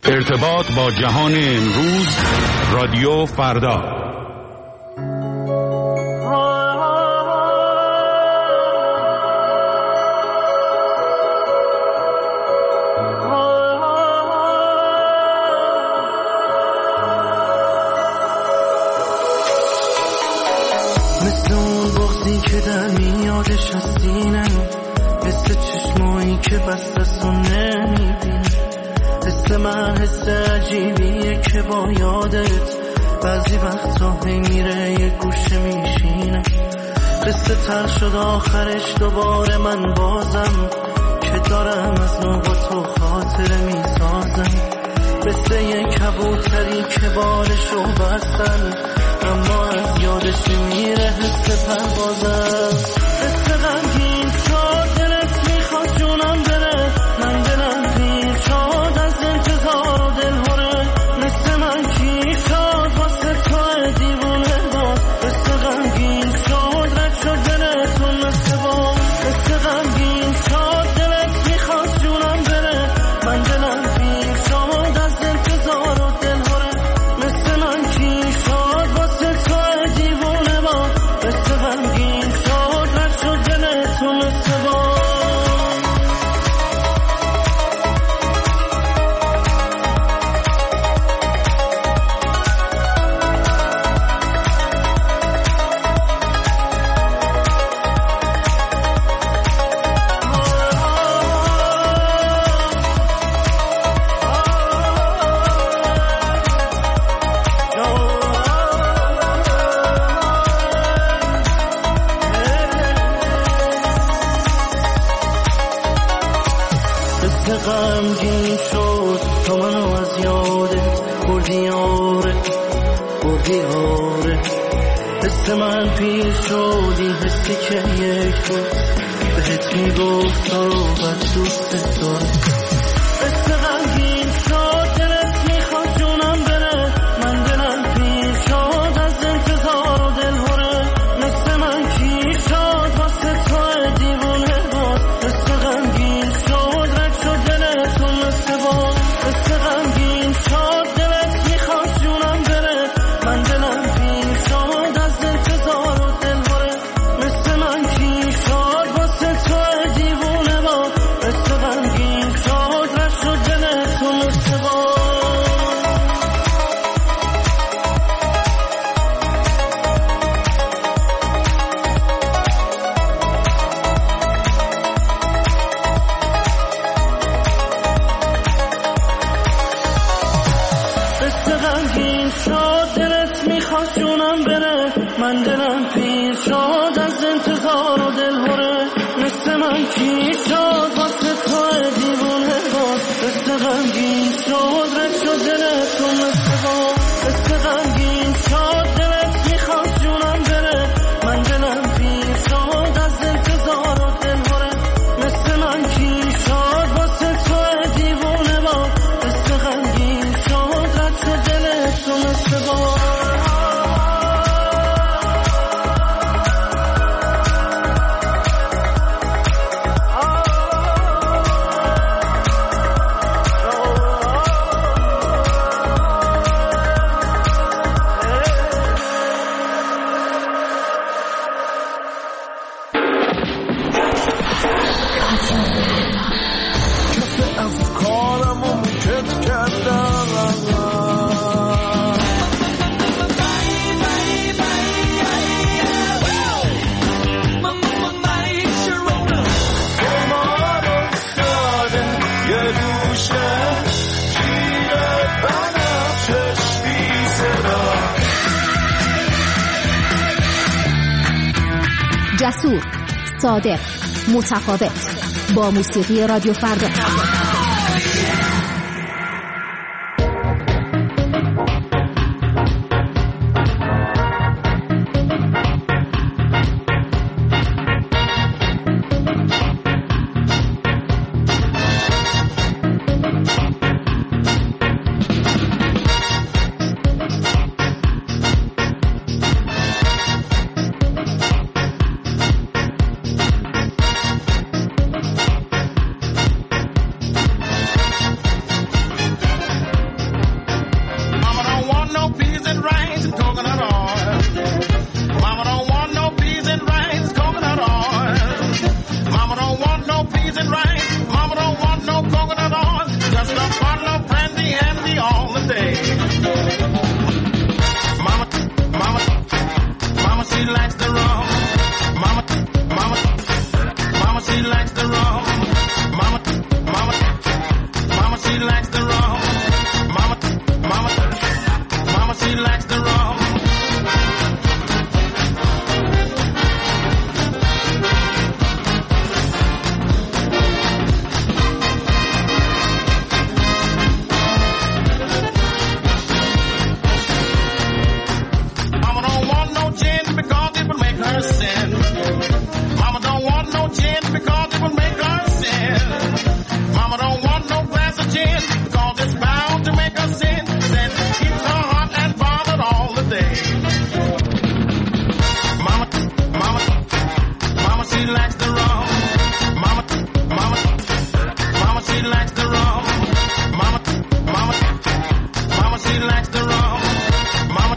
ارتباط با جهان امروز، رادیو فردا. مثل اون بغضی که در میادش از سینم، مثل چشمایی که بستست و نمیبینم، مثل من حس عجیبیه که با یادت بعضی وقتا هی میره یه گوشه میشینه، قصه تر شد آخرش دوباره من بازم که دارم از نو با تو خاطره میسازم، مثل یه کبوتری که بالشو بستن اما از یادش میره حس پروازم، مثل غمگین شد دلت میخواد جونم بره، من دلم پیر شد از انتظار و دلهوره، مثل من کی شد واسه تو دیوونه باز، مثل غمگین شد رد شد دلتون مثل باز، مثل غمگین شد دلت میخواد جونم بره، من دلم پیر شد از انتظار و دلهوره، مثل من کی شد واسه تو دیوونه باز، مثل غمگین شد رد شد دلتون مثل باز. غمگین شد تو منو از یادت بردی آره بردی آره، حس من پیر شدی حسی که یک روز بهت میگفت تو رو بد دوست دارم، حس غمگین شد دلت میخواد جونم بره، من دلم پیر شد از انتظار و دلهوره، مثل من کی شد واسه تو دیوونه باز، حس غمگین شد رد شد دلتون مثل باز، حس غمگین شد دلت میخواد جونم بره، من دلم پیر شد از انتظار و دلهوره، مثل من کی شد واسه تو دیوونه باز، حس غمگین شد رد شد دلتون مثل باز. غمگین شد دلت میخواد جونم بره، من دلم پیر شد از انتظار و دلهوره، مثل من کی شد واسه تو دیوونه باز، مثل غمگین شد رد شد دلتون مثل باز، مثل غمگین شد دلت میخواد جونم بره، من دلم پیر شد از انتظار و دلهوره، مثل من کی شد واسه تو دیوونه باز، مثل غمگین شد رد شد دلتون مثل باز. جسور، صادق، متفاوت، با موسیقی رادیو فردا. likes the rum. Mama, she likes the rum. Mama don't want no gin because it will make her sin. Mama don't want no gin because it will make her sin. Mama don't want no glass of gin because it's bound to make her sin. Then keeps her hot and bothered all the day. Mama, she likes the rum. Mama, she likes the rum. Mama, she likes the rum. Mama,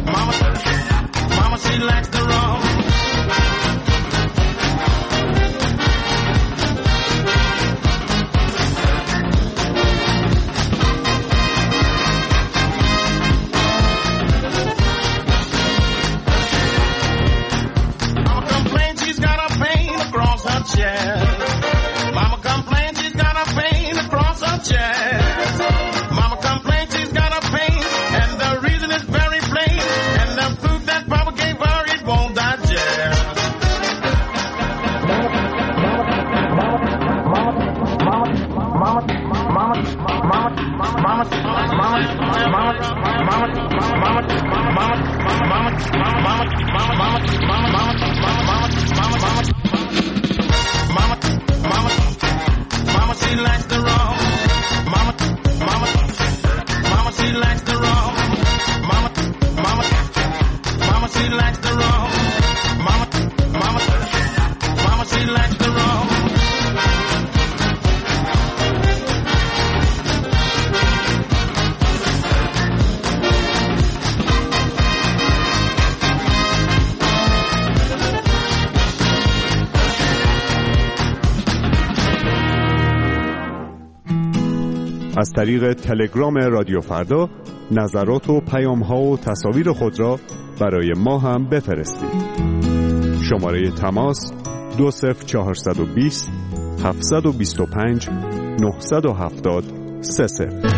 she likes the rum. Mama complains she's got a pain across her chest. Mama complains she's got a pain across her chest. Mama complains she's got a pain, and the reason is very plain. And the food that Papa gave her, it won't digest. Mama, she likes the rum. Mama, she likes the rum. Mama, she likes the rum. Mama, she likes the rum. از طریق تلگرام رادیو فردا نظرات و پیام‌ها و تصاویر خود را برای ما هم بفرستید. شماره تماس 20420 725 970 30.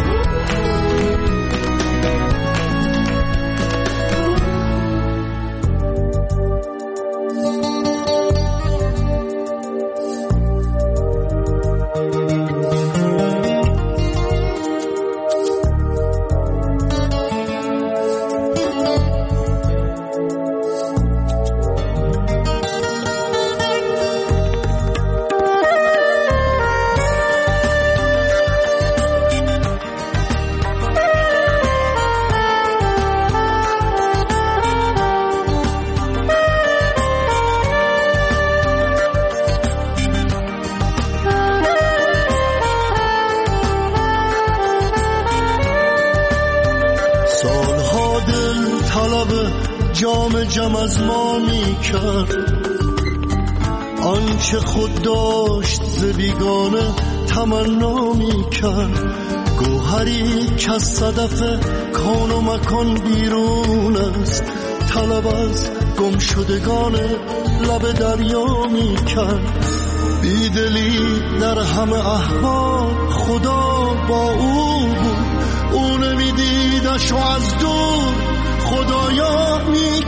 جام از ما می کرد آنچه خود داشت ز بیگانه تمنا می کرد گوهری که از صدف کان و مکان بیرون است طلب از گم شدگان لب دریا می کرد بیدلی در همه احوال خدا با او بود او نمیدیدش و از دور خدایا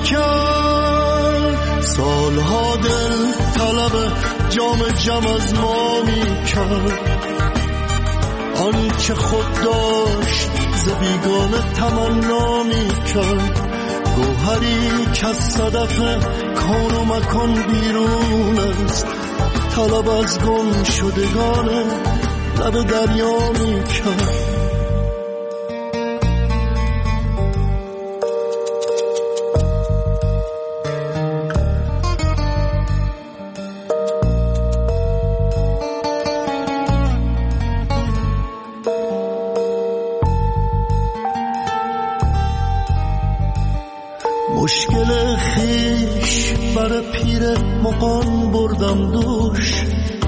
میکرد سالها دل طلب جام از ما میکرد آنچه خود داشت ز بیگانه تمنا میکرد گوهری که از صدف کان و مکان بیرون است طلب از گم شدگان لب دریا میکرد مشکل خیش بر پیر مغان بردم دوش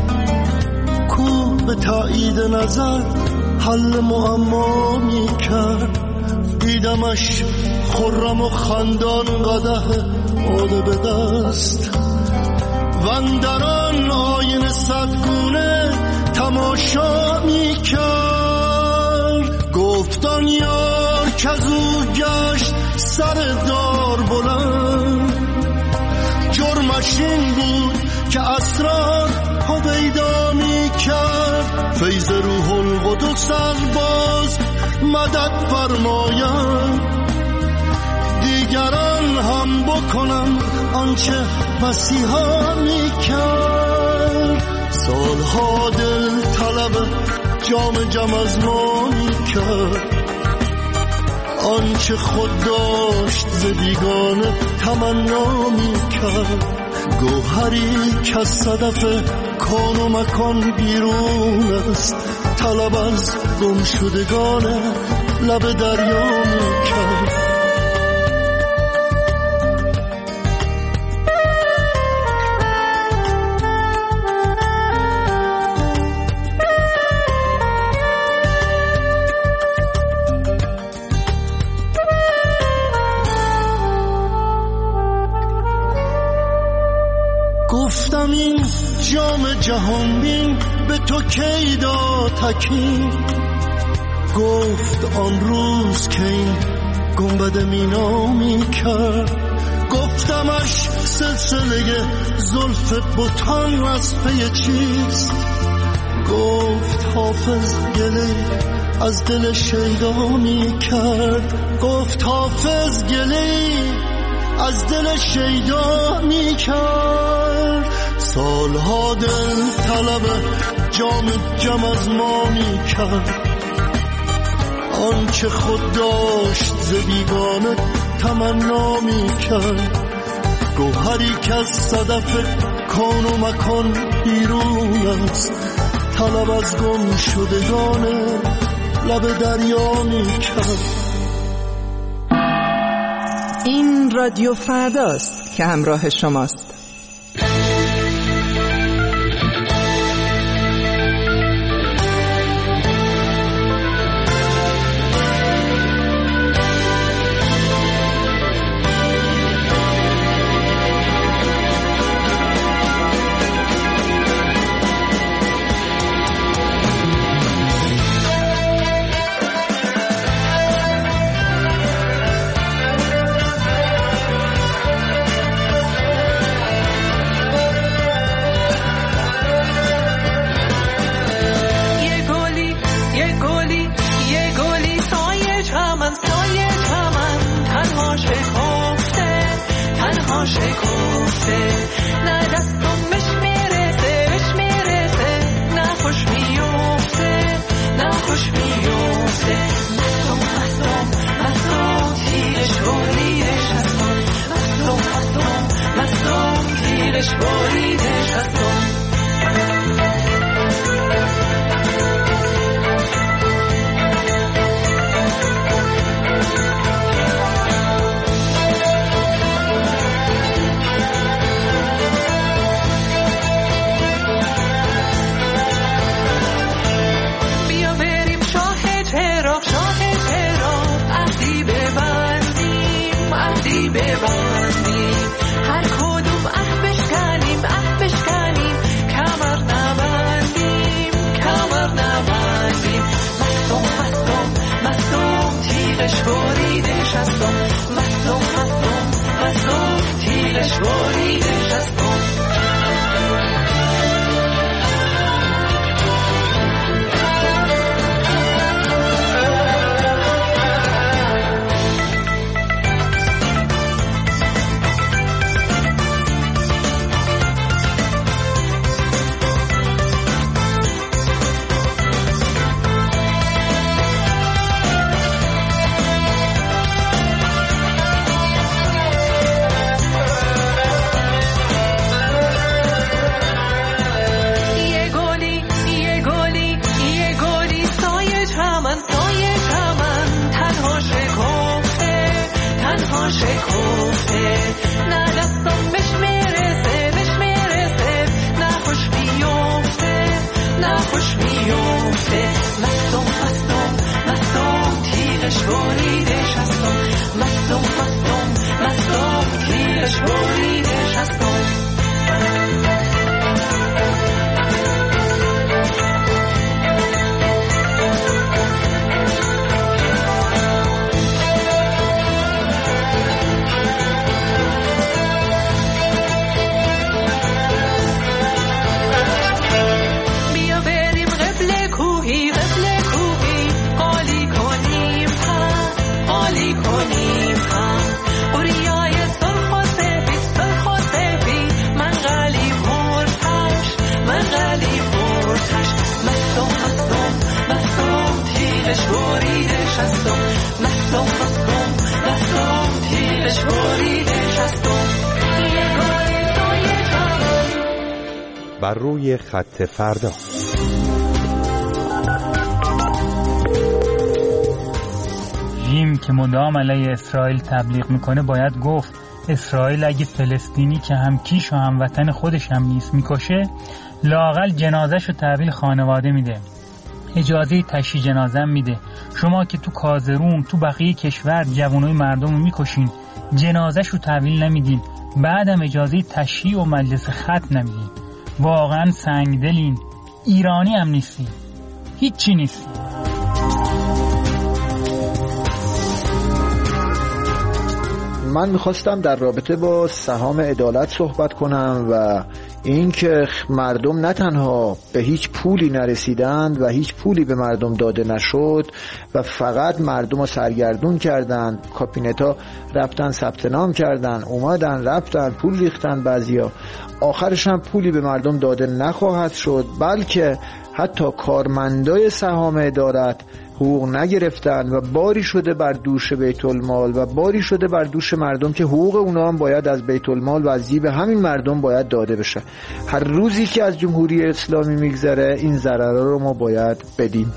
کو به تایید نظر حل معما می کرد دیدمش خرم و خندان قدح باده به دست وندران آینه صدگونه تماشا می کرد که از او گشت سر دار بلند. جرمش این بود که اسرار هویدا می کرد، فیض روح القدس از باز مدد فرماید. دیگران هم بکنن آنچه مسیحا می کرد. سالها دل طلب جام جم از ما می کرد، آنچه خود داشت ز بیگانه تمنا می کرد. گوهری که از صدف کان و مکان بیرون است، طلب از گم شدگان لب دریا می کرد. گفتم این جام جهان بین به تو کی داد تکین. گفت آن روز که این گنبد مینا می کرد. گفتمش سلسله زلف بتان از پی چیست. گفت حافظ گله از دل شیدا می کرد. گفت حافظ گله از دل شیدا می کرد. سالها دل طلب جام جم از ما می کرد، آنچه خود داشت ز بیگانه تمنا می کرد. گوهری که از صدف کان و مکان بیرون است، طلب از گم شدگان لب دریا می کرد. این رادیو فرداست که همراه شماست. تیرش بریدش هستم نسلم خستم نسلم تیرش بریدش هستم بر روی خط فردا. رژیم که مدام علیه اسرائیل تبلیغ میکنه باید گفت اسرائیل اگه فلسطینی که هم کیش و هم وطن خودش هم نیست میکشه، لااقل جنازه‌شو تحویل خانواده میده، اجازه تشییع جنازه میده. شما که تو کازرون تو بقیه کشور جوانای مردم رو میکشین، جنازه‌شو تحویل نمیدین، بعدم اجازه تشییع و مجلس ختم نمیدین. واقعا سنگدلین. ایرانی هم نیستی، هیچی نیستی. من میخواستم در رابطه با سهام عدالت صحبت کنم و این که مردم نه تنها به هیچ پولی نرسیدند و هیچ پولی به مردم داده نشد و فقط مردم رو سرگردون کردند. کابینتا رفتن ثبت نام کردن، اومدن رفتن پول ریختن، بعضیا آخرش هم پولی به مردم داده نخواهد شد، بلکه حتی کارمندای سهام عدالت حقوق نگرفتن و باری شده بر دوش بیت المال و باری شده بر دوش مردم که حقوق اونا هم باید از بیت المال و از جیب همین مردم باید داده بشه. هر روزی که از جمهوری اسلامی میگذره این ضررها رو ما باید بدیم.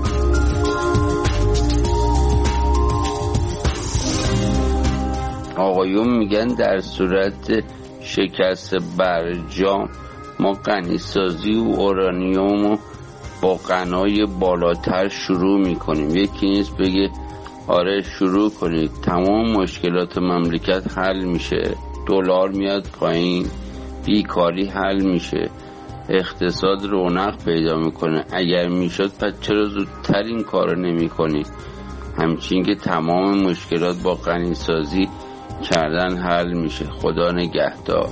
آقایون میگن در صورت شکست برجام ما غنیسازی و اورانیوم و با غنای بالاتر شروع میکنیم. یکی نیست بگه آره شروع کنید، تمام مشکلات مملکت حل میشه، دلار میاد پایین، بیکاری حل میشه، اقتصاد رونق پیدا میکنه. اگر میشد پس چرا زودتر این کارو نمی کنید؟ همچین که تمام مشکلات با غنیسازی کردن حل میشه. خدا نگهدار.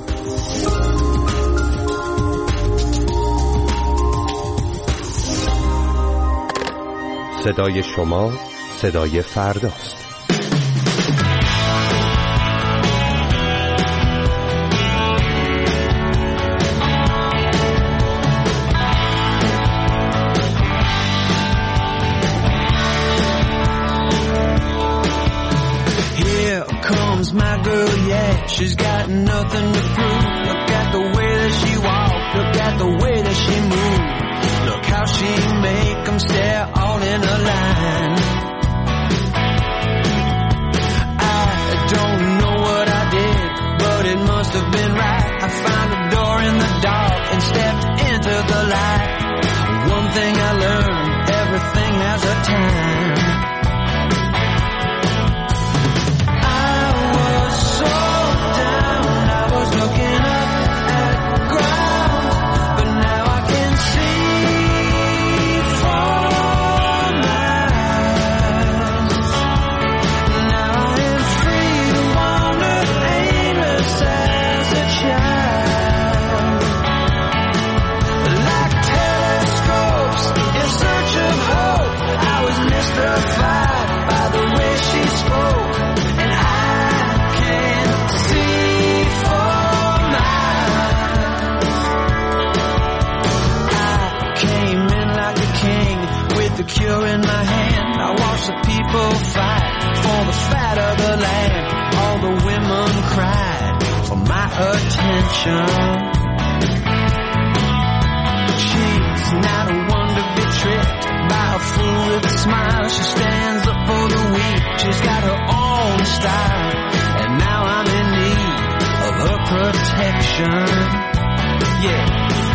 صدای شما صدای فرداست. Here comes my girl, yeah, she's got nothing to prove. Look at the way that she walks, look at the way that she moves. Look how she make them stare all in a line. I don't know what I did, but it must have been right. I found a door in the dark and stepped into the light. One thing I learned, everything has a time. I was so down, I was looking up at ground, but now I can see. By the way she spoke, and I can't see for miles. I came in like a king with the cure in my hand. I watched the people fight for the fat of the land. All the women cried for my attention. She's not one to be tricked by a fool with a smile. She stands up for the weak, she's got her own style, and now I'm in need of her protection. Yeah,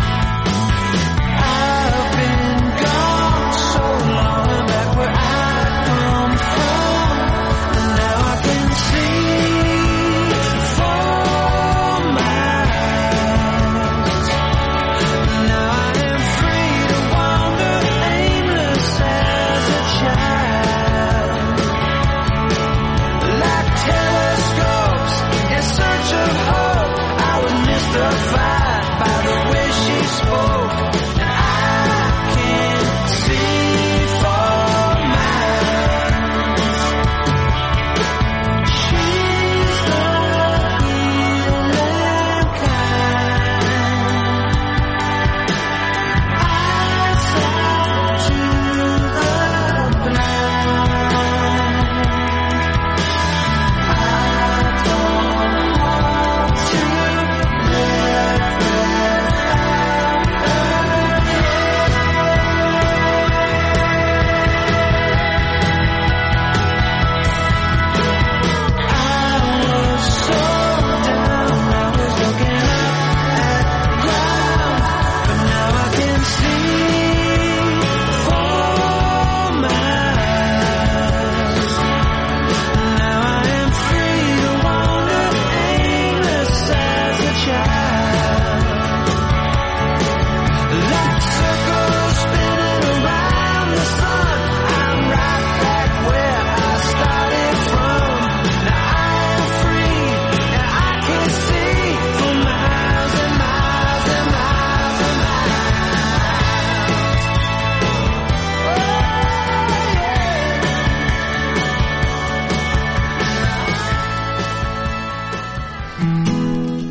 I've been gone so long, and back where I come from, and now I can see for miles. Now I am free to wander aimless as a child, like telescopes in search of hope. I was mystified by the way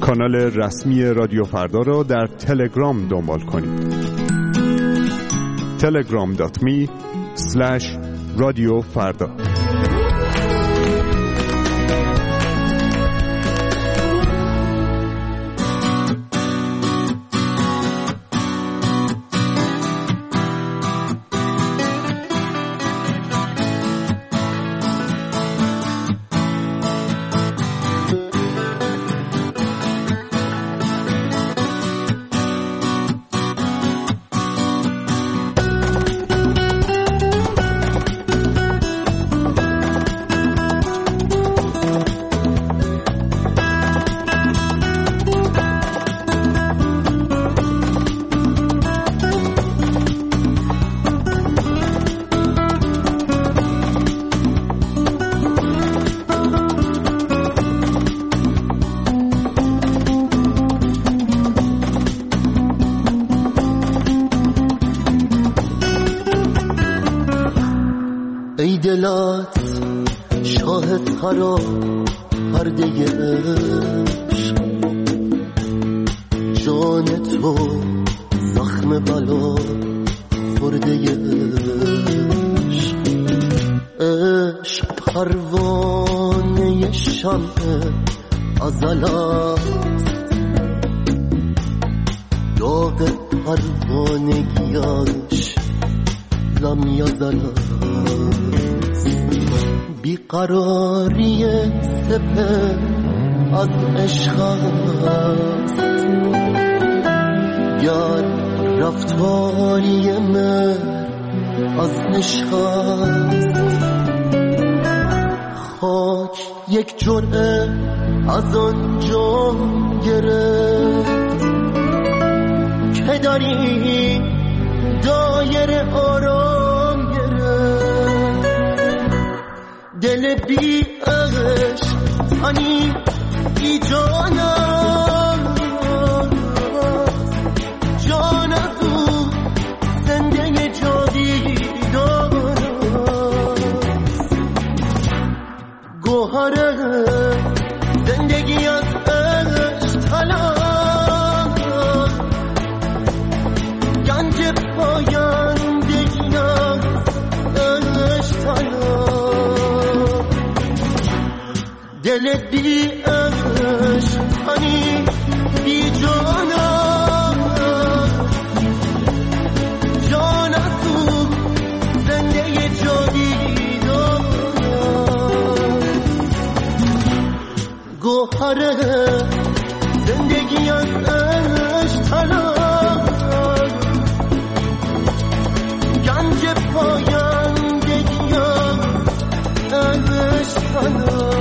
کانال رسمی رادیو فردا را در تلگرام دنبال کنید. telegram.me/رادیوفردا. دلات شاه خرا پرده عشق، جان تو زخم بلا خورده عشق، عشق پروانه شمع عضلات، داغ پروانگیاش لمیازلات، بیقراری سپه از عشق است، یار رفتاری مر از عشق است، خاک یک جرعه از آن جام گرفت که داری دایر آرام گرفت، دل بی عشق تنی بی جانم، جان از او زنده جاویدان، گوهر زندگی از عشق طلب، گنج پایندگی از عشق طلب، دل بی عشق تنی بی جانم، جان از او زنده جاویدان، گوهر زندگی از عشق طلب، گنج پایندگی از عشق طلب.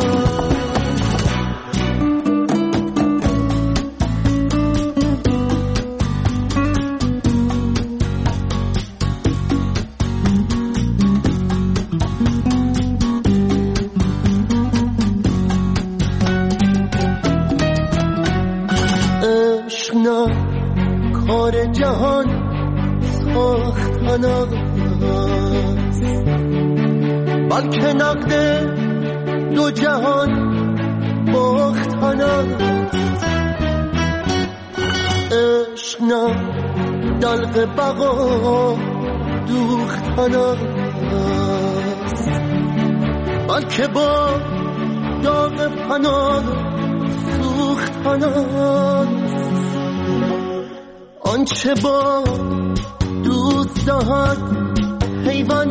کار جهان ساختن است، بلکه نقد دو جهان باختن است، عشق نه دلق بقا دوختن است، بلکه با داغ فنا سوختن است، آنچه با دوست دهد حیوان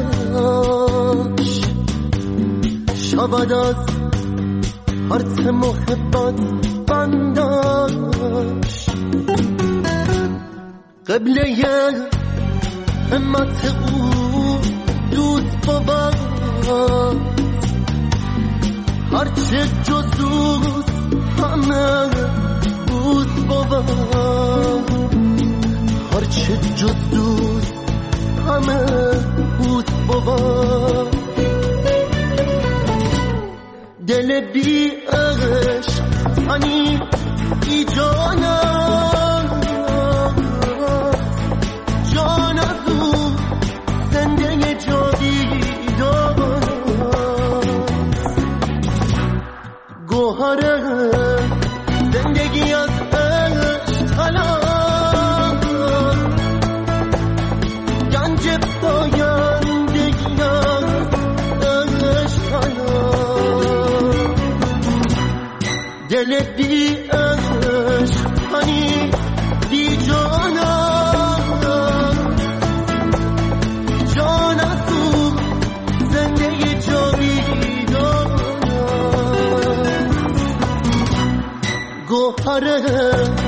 داشت، شود از هرچه محبت بنداش، قبله همت او دوست بود، هرچه جز دوست همه دوست بود، هرچه جز دوست همه دوست بود، دل بی عشق تنی بی جانم، جان از او زنده جاویدان، گوهر آره